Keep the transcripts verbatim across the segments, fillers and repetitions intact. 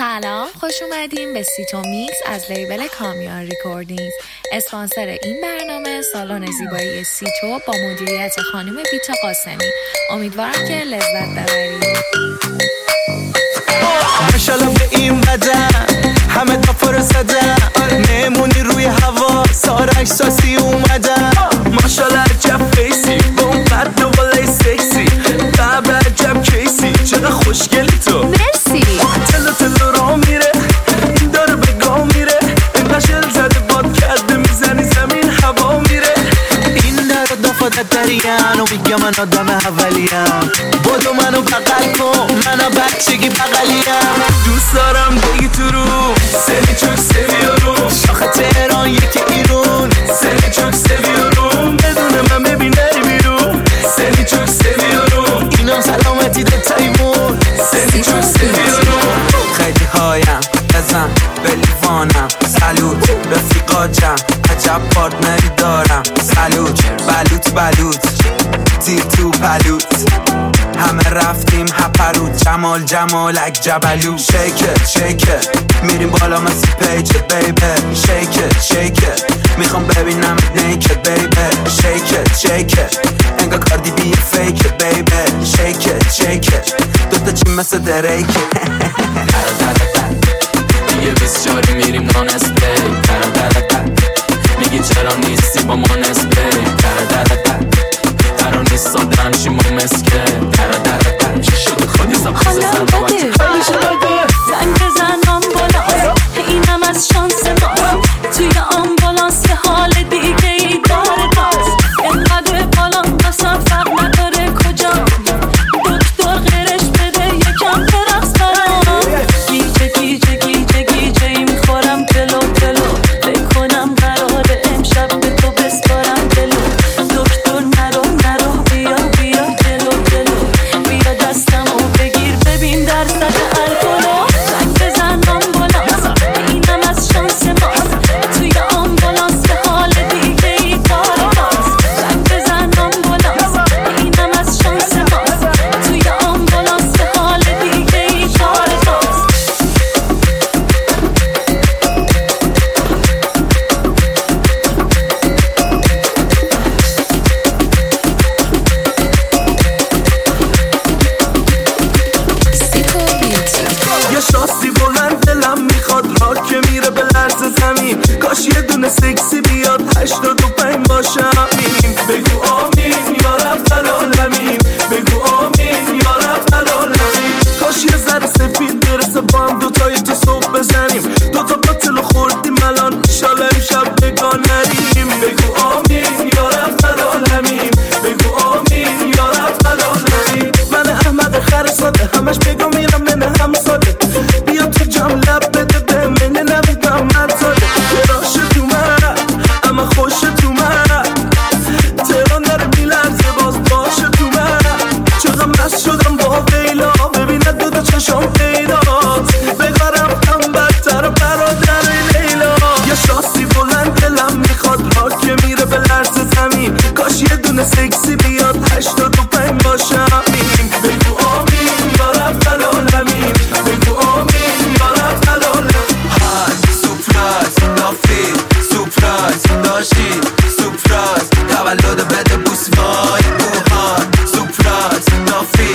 سلام، خوش اومدیم به سیتو میکس از لیبل کامیان ریکوردینگز. اسپانسر این برنامه سالن زیبایی سیتو با مدیریت خانم بیتا قاسمی. امیدوارم که لذت ببرید. ماشاءالله به این بدن همه تا فرستدن، نمونی روی هوا سارک ساسی اومدن. ماشاءالله عجب فیسی با اون قد و بالای سکسی، قبل عجب کیسی چقدر خوشگلی تو. مرسی. تلو تلو را میره این داره به گام میره، این قشل زده باد کرده میزنی زمین هوا میره. این در دفادت دریم و میگه من آدم اولیم، بودو منو بغل کن منو بچگی بغلیم. دوست دارم بگی تو رو سری چوک سویارو، شاخه تهران یکی ایرون سری چوک سویارو، بدون من ببین نری بیرون سری چوک سویارو، اینم سلامتی دو تایمون سری چوک سویارو. خیلی هایم بزن به لیوانم، سلوت رفیقا جم عجب پارتنری دارم، سلوت بلوت بلوت تیر تو پلوت، همه رفتیم هپروت جمال جمالک جبلو. شیکت شیکت میریم بالا مثل پیجت بیبه، شیکت شیکت میخوام ببینم نیکت بیبه، شیکت شیکت انگا کاردی بی فیکت بیبه، شیکت شیکت دوتا چی مثل دریکت. دیگه بیست چاری میریم نان اسپری، میگی چرا نیستی با ما نسپری، قرار نیست سادرم شیم و مسکه، چی شده خودی سب خیزه زن رو بچه زنگ بزن آمبولانس، اینم از شانس ماست، توی آمبولانس که حال دیگه ای داره داست، اینقدر بالان بسن فرق نداره کجا، دکتر غیرش بده یکم برقص برام. گیجه گیجه گیجه گیجه ای میخورم تلو تلو، بکنم قراره امشب به تو بسپارم دلو، دکتر نرو نرو بیا بیا دلو دلو، بیا دستمو بگیر ببین درصد الکلو. زنگ بزن آمبولانس، اینم از شانس ماست، توی آمبولانس که حال دیگه ای داره داست. زنگ بزن آمبولانس، اینم از شانس ماست، توی آمبولانس که حال دیگه ای داره داست. یه شاسی بلند دلم میخواد را که میره به لرز زمین، کاش یه دونه سکسی بیاد هشتاد و پنج باشم این. بگو آمین یا رب العالمین، بگو آمین یا رب العالمین. کاش یه ذره سفید برسه با هم دوتای تو صبح بزنیم، دوتا باطلو خوردیم الان انشالله امشب بگاه نریم. بگو آمین یا رب العالمین، بگو آمین یا رب العالمین. من احمد خر ساده همش بگو میرم من هم ساده، بیا تو جام لب بده به من نمیدم نزاده. راش تو من اما خوش تو من، تهران داره میلرزه باز باشه تو من. چقدر مست شدم با ویلا، ببینه دو دو چشم پیداست، بگارم هم بدتر برادر لیلا. یه شاسی بلند دلم میخواد را که میره به لرز زمین، کاش یه دونه سکسی بیاد هشتاد و پنج باشم این. بگو آمین یا رب العالمین، بگو آمین یا رب العالمین. های سپرایز لافی سپرایز داشتی سپرایز تولد بده بوس وای بوهای، سپرایز لافی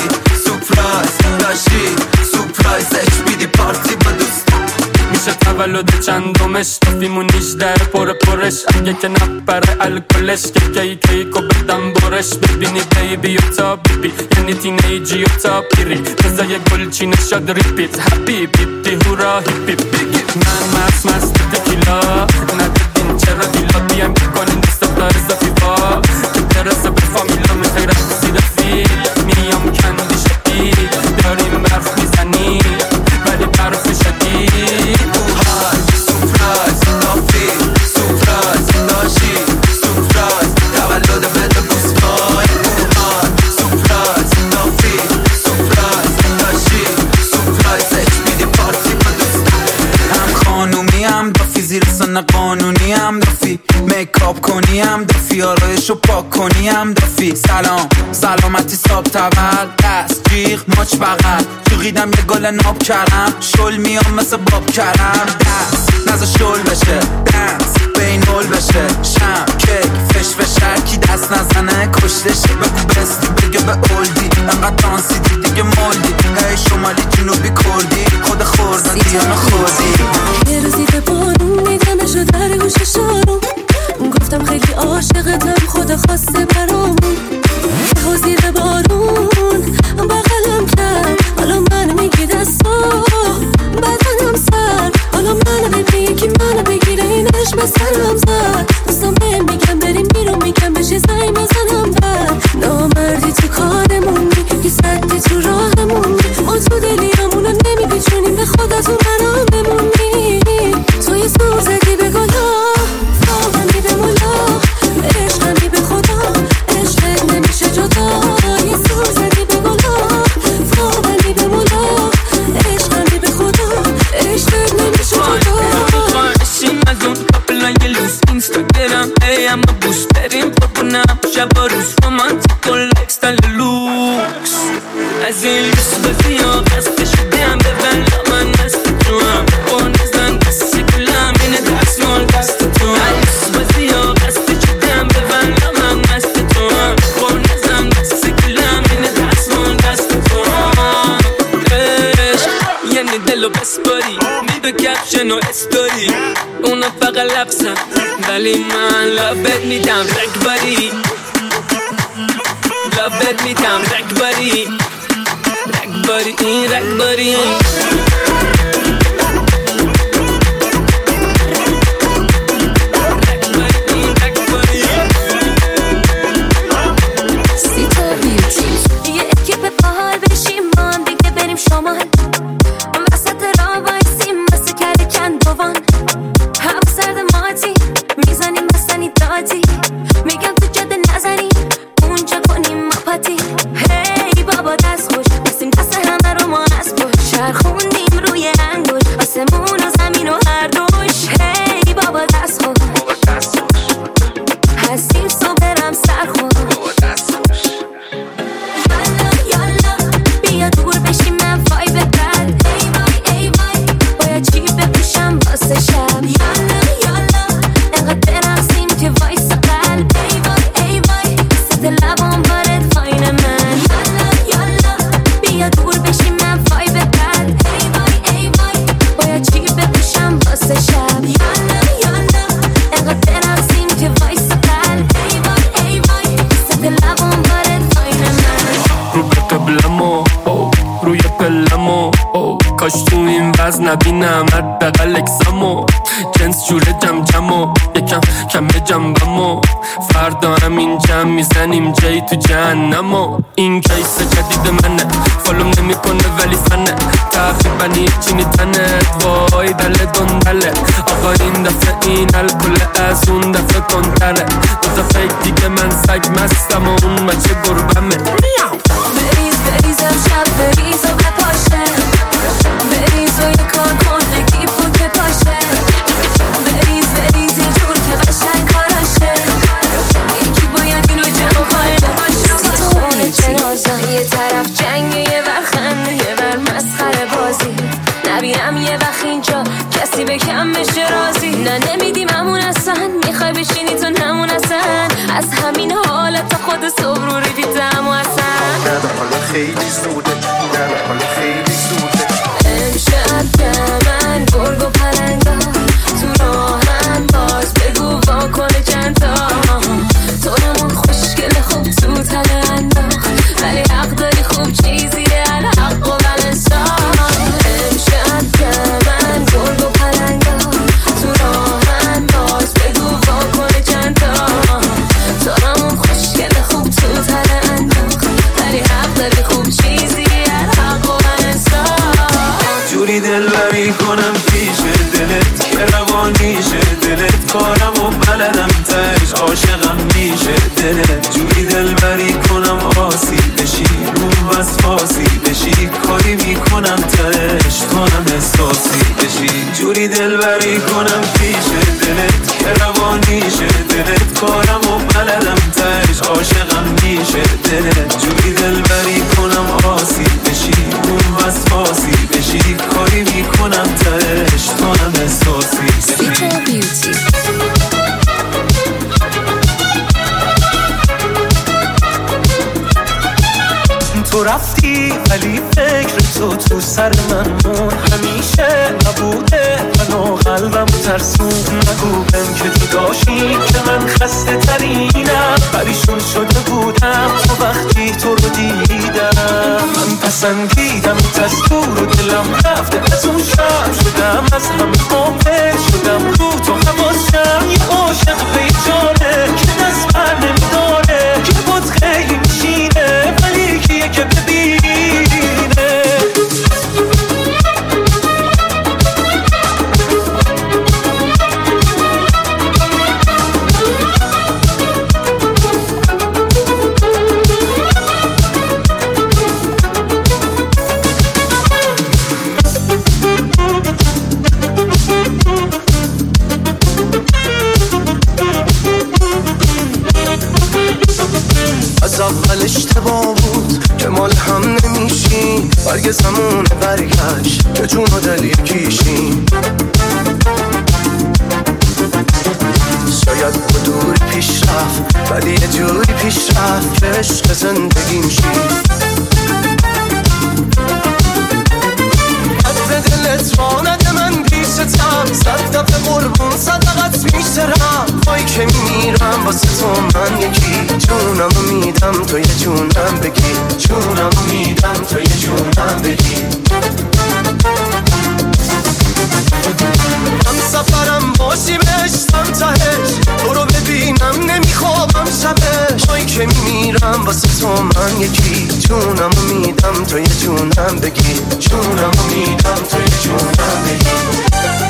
سپرایز داشتی سپرایز اچ بی دی پارتی با دوست. میشه تولد چندمش تافیمون نیجده پر پرش، اگه که نپره الکلش که کی کیکو بدم برش. ببینی بیبی و تا بیبی یعنی تینیجی و تا پیری، بزای گلچی نشاد ریپیت هپی بیبی هورا هیپی بگی. من مست مست تکیلا ندادین چرا دیلا، بیام بکنین دست دار زفی با که برسه به فامیلا من خیره زیر فیل. میام کندی شدید داریم برف میزنی ولی برف شدید. های سپرایز لافی سپرایز داشتی سپرایز تولد بده بوس وای بوهای، سپرایز لافی سپرایز داشتی سپرایز اچ بی دی پارتی با دوست. هم خانومی هم دافی زیر سن قانونی هم دافی، میکا چاپ کنی هم دافی، آرایشو پاک کنی هم دافی. سلام سلامتی ساب تول، دست جیغ ماچ بغل، چوغیدم یه گل ناب کردم، شل میام مثل باب کردم. دست نزا شل بشه، دنس بین هول بشه، شم کیک فش فشر کی دست نزنه کشتشه. بگو بستی بگه به اولدی، انقدر دانسی دی دیگه مولدی. هی شمالی جنوبی کردی، خود خوردن دیانو خوردی. یه روزی به بارون میگمشو در گوش شارو، گفتم خیلی عاشقتم خدا خواسته برامون. یهو زیر بارون بغلم کرد، حالا منو میگی دستا بدنم سر، حالا منو ببینی که منو بگیره اینش به سرم زد. دوستم بهم میگم بریم بیرون، میگم بشه زنگ بزنم در. نامردی تو کارمونی، یه سدی تو راهمونی، ما تو دلیامونو نمیپیچونیم، به خودتون برام بمونی. تو یه سور زدی به گلا، فاهمی به مولا، عشقمی به خدا، عشقت نمیشه جدا. یه سور زدی به گلا، فاهمی به مولا، عشقمی به خدا، عشقت نمیشه جدا. خواهشیم از اون کپلای لوس اینستاگرام، ای اما بوست بریم پاپونم شب و روز رومانتیک و لکستایل لوکس. از این لوس بازی ها قصد شدیم ببن من دست تو هم با نزن دست گلم اینه دست مال دست تو هم. لوس بازی ها قصد شدیم ببن من دست تو هم با نزن دست گلم اینه دست مال دست تو هم. عشق یعنی دلو بسپاری، میدو کپشن و استوری، اونا فقط لبسن ولی من لبت میدم رکباری، لبت میدم رکباری، رکباری این رکباری. یه اکیپ باحال بشیم ما هم دیگه بریم شمال، وسط راه وایسیم مثل کل کندوان. هوا سرد ماتی میزنیم بستنی دادی، میگم تو جاده نزنیم اونجا کنیم مپاتی. هی بابا دست خوش بسیم دست همه رو ما از پشت، چرخوندیم روی انگوش آسمون و زمین و هر دوش. هی بابا دست خوش هستیم صبح برم سرخون. بیا دور بشیم من وای ببر، ای وای ای وای باید چی بپوشم واسه شب. یالا یالا انقدر برقصیم که وایس قلب، ای وای ای وای ست لبام بارد فاین من. یالا یالا بیا دور بشیم من وای ببر، ای وای ای وای باید چی بپوشم واسه شب. یالا یالا انقدر برقصیم که وایس قلب، ای وای ای وای ست لبام بارد فاین من. رو به قبلمو روی پلمو، کاش تو این وزن نبینم حداقل اکسمو. جنس جوره جم جمو یکم کمه جنبمو، فردا همین جمع میزنیم جایی تو جهنمو. این کیس جدید منه فالوم نمی کنه ولی فنه، تقریبا هیچی نیتنت وای دل دندله. آقا این دفعه این الکل از اون دفعه کنتره، دو تا فیک دیگه من سگ مستم و اون مچه گربمه. بریز بریزم شب بریز و بپاشه، بریز و یه کار کن نگی پوک پاشه. بریز بریز یه جور که قشنگ کاراشه، یکی باید اینو جمع کنه باشه. ستاره جنازه یه طرف جنگ یه ور خنده یه ور مسخره بازی، نبینم یه وقت اینجا کسی به کم بشه راضی. نه نمیدیم همون اصلا، میخوای بشینی تو نمون اصلا، از همین حالت تا خود صبح رو ریدیدم و اصلا نه حالا خیلی زوده، نه حالا خیلی زوده. امشب من گرگ و پرنگا تو راهم باز بگو وا کنه چندتا. تو نمون خوشگل خوب تو تله انداخت، ولی حق داری خوب چیزیه الحق و بلنسا. امشب من گرگ و پرنگا تو راهم باز بگو وا کنه چندتا. تو نمون خوشگل خوب تو تله انداخت، ولی حق داری خوب چیزیه الحق و بلنسا. جوری دلبری کنم پیش دلت که روانیشه دلت، کارم و بلدم تش عاشقم میشه دلت. جوری دلبری کنم آسی بشی رو بس فاسی بشی، کاری میکنم تش تهش تو هم احساسی بشی، جوری دلبری کنم پیش دلت که روانیشه دلت، کارم و بلدم تهش عاشقم میشه دلت، جوری دلبری کنم آسی بشی، اون وسواسی بشی، کاری میکنم تهش تو هم احساسی بشی. تو رفتی ولی فکر تو تو سر من مون، همیشه نبوده منو قلبم ترسون، نگو بهم که تو داشتی که من خسته ترینم، پریشون شده بودم تو وقتی تو رو دیدم، من پسندیدم از دور و دلم رفته از اون شب، شدم از همه قافل شدم رو تو حواسم، یه عاشق بیجانه که دست بر نمیداره که بود خیلی میشینه ولی کیه که ببینه. از اول اشتباه بود که مال هم نمیشیم، برگ زمون برگشت که جون و دل یکیشیم، شاید با دوری پیش رفت ولی یه جوری پیش رفت که عشق زندگیم شید، قدر دلت رانده من پیشتم، صد دفعه قربون صدقت میشترم، پایی که میمیرم واسه تو من یکی، جونمو میدم تو یه جونم بگی، جونمو میدم تو یه جونم بگی. من سفرم باشی بهشتم تهش، تو رو ببینم نمیخوابم شبش، پایی که میمیرم واسه تو من یکی، جونمو میدم تو یه جونم بگی، جونمو میدم تو یه جونم بگی.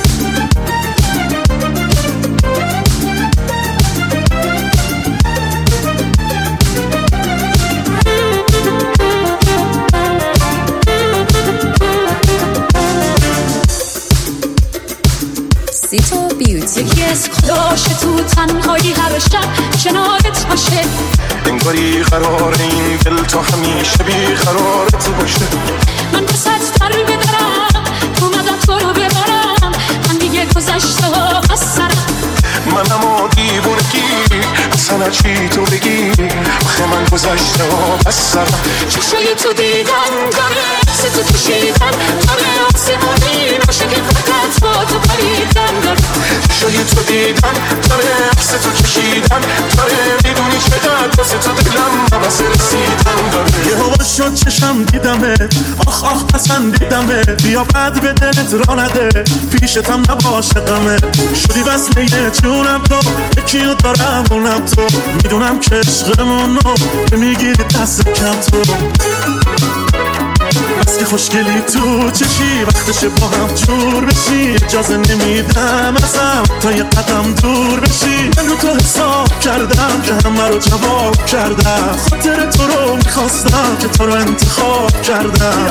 سیتو بیوتی یکی از خداشه تو تنهایی هر شب کنارت باشه، انگاری قراره این دل تو همیشه بی قرارت باشه، من پس از تر بدارم اومدم تو رو ببرم، من دیگه گذشته ها از سرم، من اما دیوونگی اصلا چی تو بگی، آخه من گذشته ها از سرم، چشای تو دیدن داره سی تو کشیدن داره، آسمانی باشه که فقط با تو پریدن داره، چشای تو دیدن داره سی تو کشیدن داره، میدونی چقدر واسه تو دلم نبسه رسیدن داره، یه هوا شد چشم دیدمت، آخ آخ پسندیدمت، بیا بد به دلت را نده پیشتم نباشه غمه، شدی وصله جونم تو یکیو دارم اونم تو، میدونم که عشقمونو که میگیری دست کم تو، بس که خوشگلی تو چشی وقتشه با هم جور بشی، اجازه نمیدم ازم تا یه قدم دور بشی، من رو تو حساب کردم که همه رو جواب کردم، خاطر تو رو میخواستم که تو رو انتخاب کردم،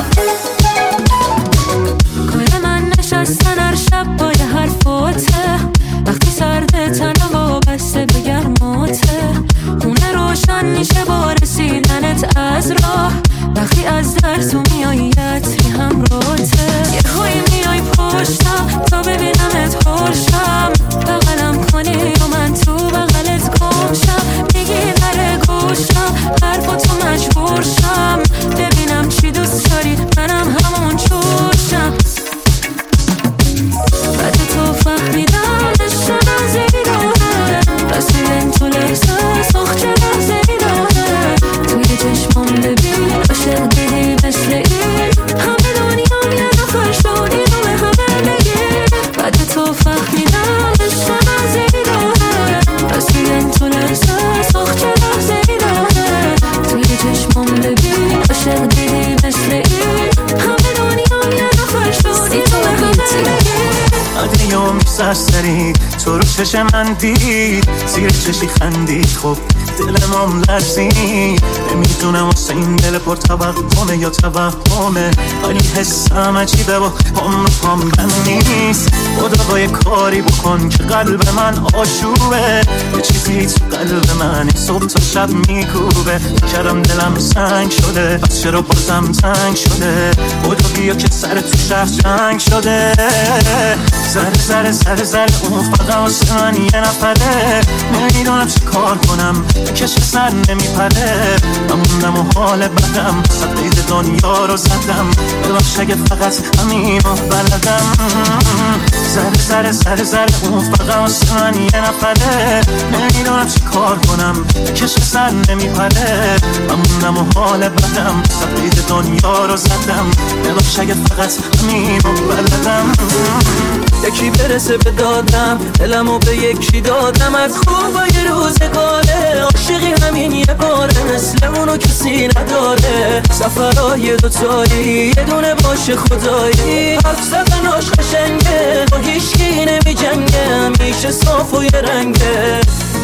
کار من نشستن هر شب با یه حرفاته، وقتی سرده تنم وابسته به گرماته، خونه روشن میشه با رسیدنت از راه، وقتی از در تو میایی عطری همراته، یه هایی میای پشتم تا ببینمت پرشم، بغلم کنی و من تو بغلت گمشم، میگی نره گوشم حرفا تو مجبور شم، ببینم چی دوست داری منم همون جوشم، بعد تو فهمیدم عشق نزدی داره، رسیدن تو لحظه سخت نزدی داره، توی چشمام ببین عاشق دیدی مثل این، همه دنیا یه نفر شد اینو به همه بگی، بعد تو فهمیدم عشق نزدی داره، رسیدن تو لحظه سخت نزدی داره، توی چشمام ببین عاشق دیدی مثل این، همه دنیا یه نفر شد اینو به همه بگی. عدیام سرسری تو رو چشم من دید، زیر چشی خندید، خب دلمم لرزید. نمیدونم واسه این دل پر توقمه یا توهمه، ولی حسم عجیبه و پام رو پام بند نیست. خدا با یه کاری بکن که قلب من آشوبه، یه چیزی تو قلب من صبح تا شب میکوبه. کردم دلم سنگ شده، پس چرا بازم تنگ شده؟ خدا بیا که سر تو شهر جنگ شده. زره زره زره زره اون فقط واسه من یه نفره. نمیدونم چه کار کنم کش سر نمیپره. نموندم و حال بدم صد قید دنیا رو زدم. ببخش اگه فقط همین رو بلدم. زره زره زره زره اون فقط واسه من یه نفره. نمیدونم چه کار کنم کش سر نمیپره. نموندم و حال بدم صد قید دنیا رو زدم. ببخش اگه فقط همین رو بلدم. یکی برسه به دادم، دلمو به یکی دادم. از خوبای روزگاره عاشقی همین یه باره، مثل اونو کسی نداره. سفرهای دوتایی یه دونه باشه خدایی. حرف زدناش قشنگه، با هیچکی نمی جنگه، همیشه صاف و یه رنگه.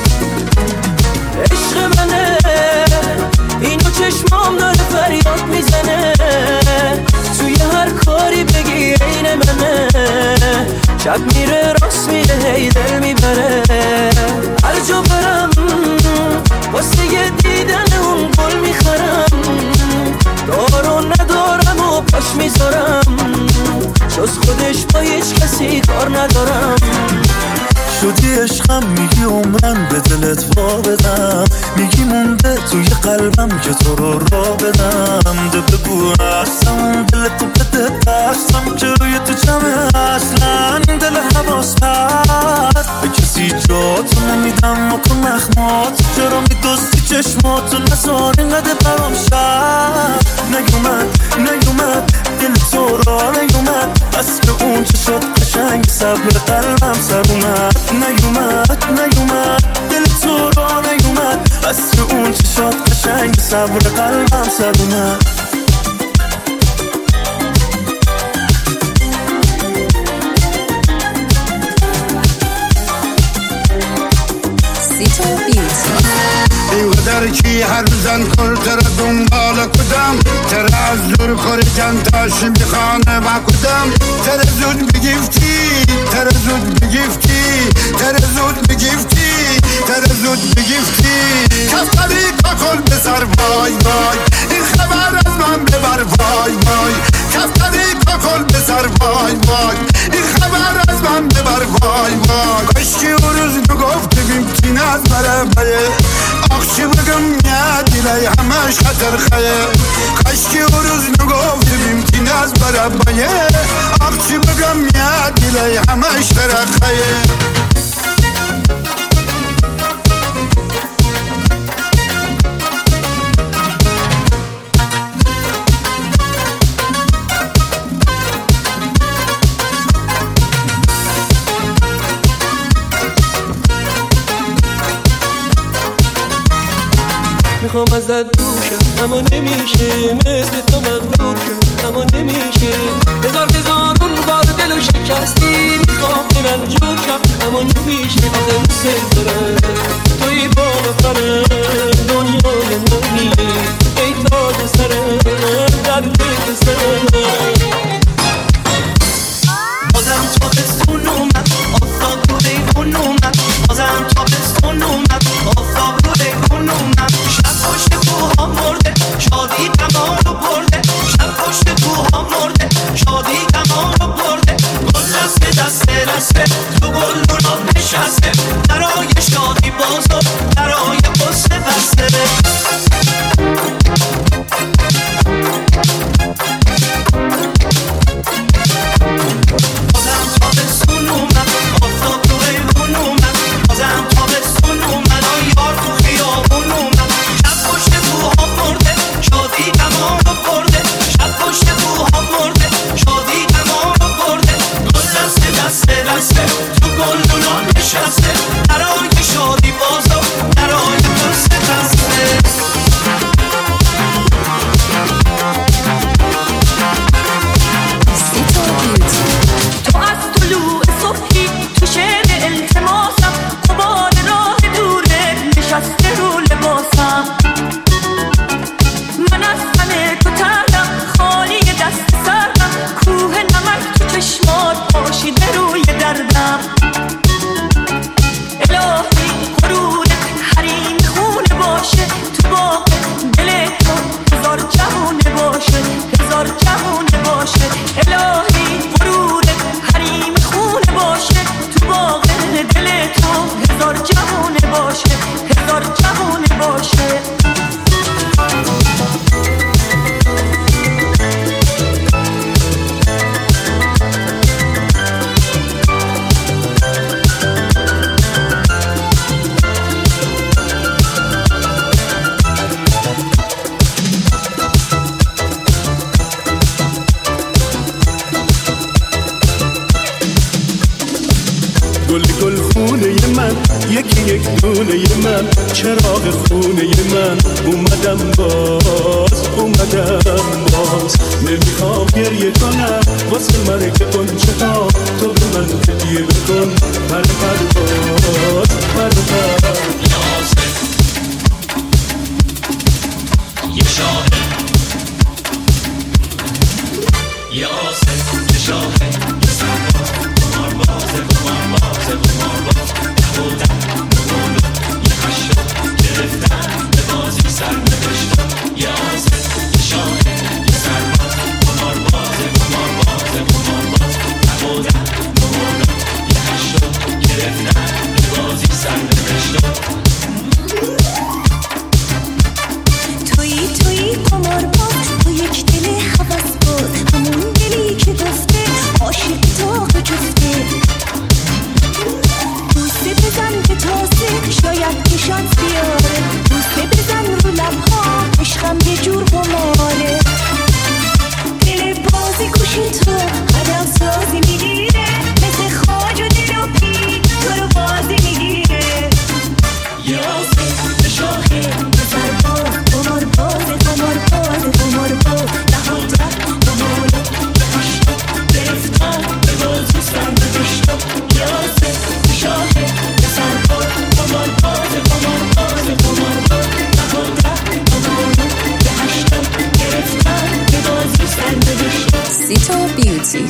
عشق منه اینو چشمام داره فریاد میزنه. توی هر کاری بگی این منه. شب میره راست میره هی دل میبره. هر جا برم واسه یه دیدن اون گل میخرم. دارو ندارم و پاش میذارم، جز خودش با هیچ کسی کار ندارم. شدی عشقم میگی عمرم به دلت وا بدم. میگی مونده توی قلبم که تو رو را بدم. ده بگو هستم دلتو بده دستم که روی تو جمعه اصلا دل حواس پرد. به کسی جاتو نمیدم و تو نخمات. چرا میدستی چشماتو نزار اینقدر برام شد. نیومد نیومد دل تو را نیومد. بس به اون چه شد قشنگ صبر قلبم سر اومد. نیومد نیومد دل تو را نیومد. بس به اون چه شد قشنگ صبر قلبم سر اومد. در کی هر زن کل تر دنبال کدم. تر از دور خورجن تاش میخانه و کدم. تر زود بگیفتی تر زود بگیفتی تر زود بگیفتی تر زود بگیفتی. کفتری کاکل بسر وای وای. این خبر از من ببر وای وای. کفتری کاکل بسر وای وای. این خبر از من ببر وای وای. کاشکی اون روز بگفت بیمتین از برابره. آخشی بگم میاد دیلی همش خطر خیه. کاشکی اون روز نگفت بیمتین از برابره. آخشی بگم میاد دیلی همش خطر خیه. میخوام ازت دوشم اما نمیشه. مثل تو مغلوبشم اما نمیشه. هزار هزارون بار دلو شکستی. میخوام که من جوشم اما نمیشه. آخه دوست دارم توی بام فرم دنیای منی. ای تاج سرم در دل سرم. بازم تابستون اومد آفتاب رو دیوون اومد. بازم تابستون اومد آفتاب رو دیوون اومد. شب پشت کوها مرده شادی تمام رو برده. شب پشت کوها مرده شادی تمام رو برده. گل دسته دسته دسته تو گل دونات نشسته. برای گل گل خونه من، یکی یک دونه من، چراغ خونه من. اومدم باز اومدم باز، نمیخوام گریه کنم واسه مرگ قنچه ها. تو به من هدیه بکن پر پرواز پر پر. یاسر یه شاهد، یاسر یه شاهد، یه سرباز، قمار بازه قمار بازه قمار باز. نبودم نبودم یه خشم گرفتم به بازی سر نوشتم. یاسر یه شاهد، یه سرباز، قمار بازه قمار بازه قمار باز. نبودم نبودم یه خشم گرفتم به بازی سر نوشتم. تویی تویی قمار باز، تو یک دل حوض باز، همون دلی که گفته عاشق تو جفته. بوسه بزن که تازه شاید که شانس بیاره، بوسه بزن رو لبها عشقم یه جور قماره. دل بازی گوشی تو قدم سازی میگیره، مثل خاج و دل و پی تو رو بازی میگیره. یاسر یه شاهد، یه سرباز، قمار باز قمار باز قمار باز. نهادم نمونم یه خشم گرفتم به بازی سر نوشتم. یاسر یه شاهد، یه سرباز، قمار باز قمار باز قمار باز. نهادم نمونم یه خشم گرفتم به بازی سر نوشتم. سیتو بیوتی.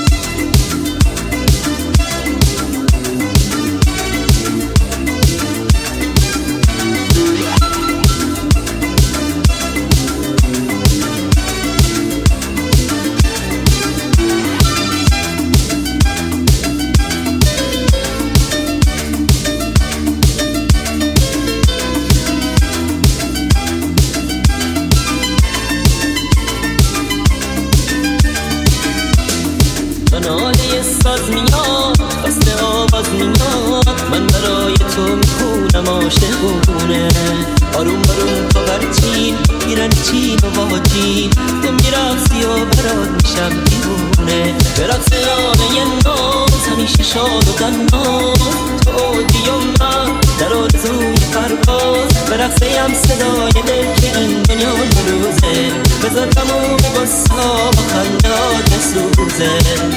ساز میاد خسته آواز میاد، من برای تو میخونم عاشقونه. آروم آروم تو برچین میرن چین و واجین، تو میرقصی و برات میشم دیوونه. به رقص آنه ناز همیشه شاد و دناز، تو دی و من در آرزوی پرواز. به رقصه هم صدای دل که این دنیا روزه، بذار تموم بسا با خندات بسوزه.